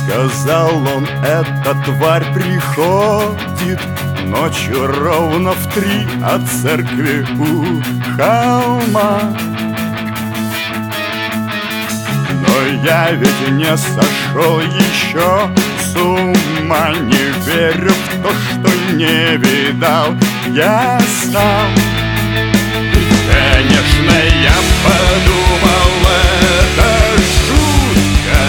Сказал он, эта тварь приходит ночью ровно в 3 от церкви у холма. Но я ведь не сошел еще с ума, не верю в то, что не видал я сам. Конечно, я подумал, это жутко,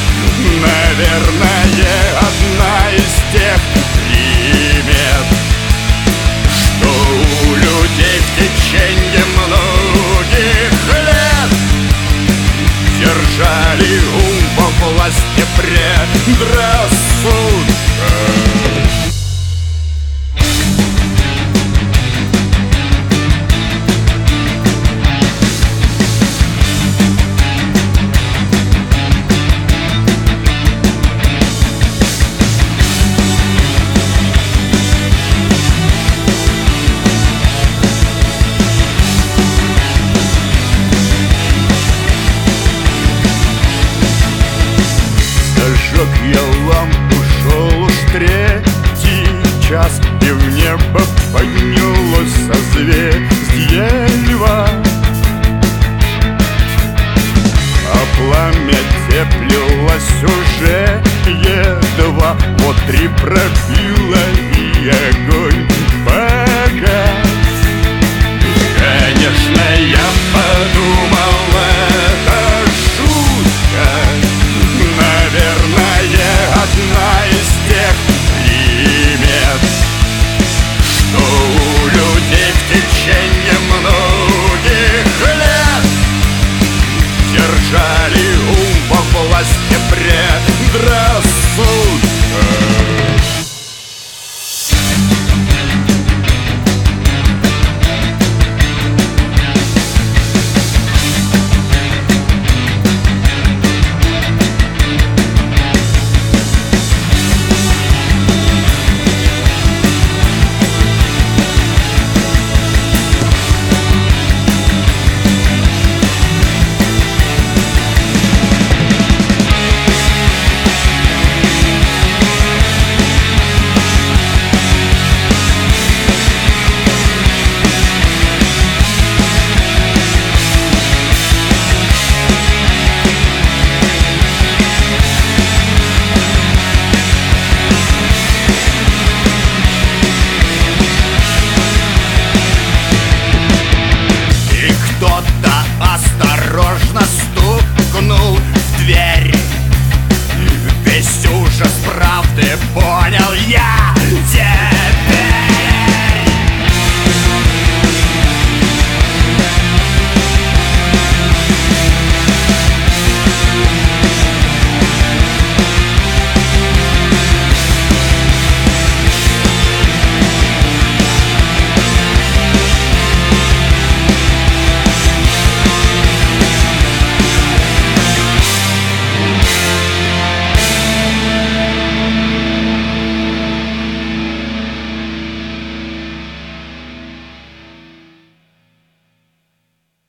наверное, одна из тех примет, что у людей в течение многих лет держали ум во власти предрассудка. Зажег я лампу, шел уж 3-й час, и в небо поднялось созвездие Льва. А пламя теплилось уже едва, вот 3 пробило, и огонь погас. Конечно, я подумал, это жутко, наверное, одна из тех примет, что у людей в течение многих лет держали ум во власти предрассудка. Кто-то осторожно стукнул в дверь. Весь ужас правды понял я.